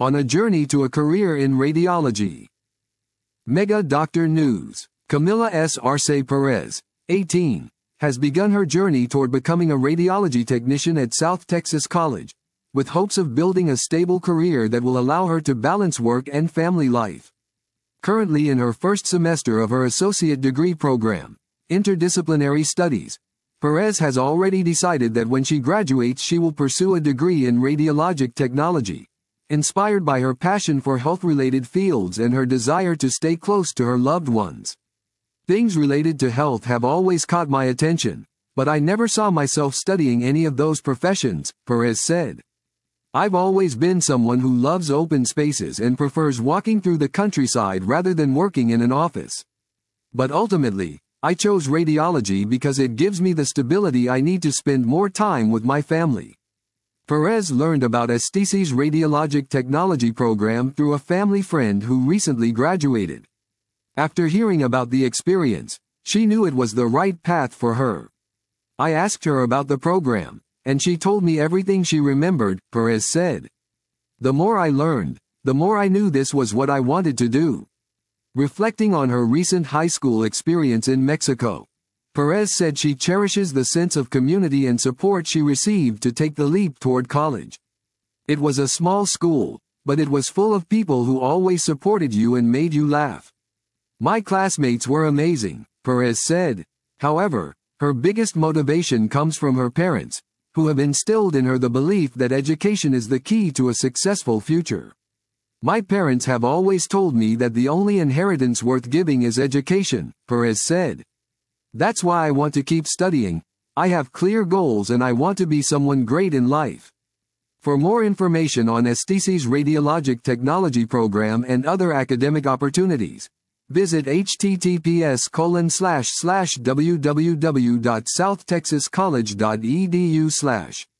on a journey to a career in radiology. Mega Doctor News. Camila S. Arce Perez, 18, has begun her journey toward becoming a radiology technician at South Texas College, with hopes of building a stable career that will allow her to balance work and family life. Currently in her first semester of her associate degree program, Interdisciplinary Studies, Perez has already decided that when she graduates she will pursue a degree in radiologic technology, inspired by her passion for health-related fields and her desire to stay close to her loved ones. Things related to health have always caught my attention, but I never saw myself studying any of those professions, Perez said. I've always been someone who loves open spaces and prefers walking through the countryside rather than working in an office. But ultimately, I chose radiology because it gives me the stability I need to spend more time with my family. Perez learned about STC's radiologic technology program through a family friend who recently graduated. After hearing about the experience, she knew it was the right path for her. I asked her about the program, and she told me everything she remembered, Perez said. The more I learned, the more I knew this was what I wanted to do. Reflecting on her recent high school experience in Mexico, Perez said she cherishes the sense of community and support she received to take the leap toward college. It was a small school, but it was full of people who always supported you and made you laugh. My classmates were amazing, Perez said. However, her biggest motivation comes from her parents, who have instilled in her the belief that education is the key to a successful future. My parents have always told me that the only inheritance worth giving is education, Perez said. That's why I want to keep studying. I have clear goals and I want to be someone great in life. For more information on STC's radiologic technology program and other academic opportunities, visit https://www.southtexascollege.edu/.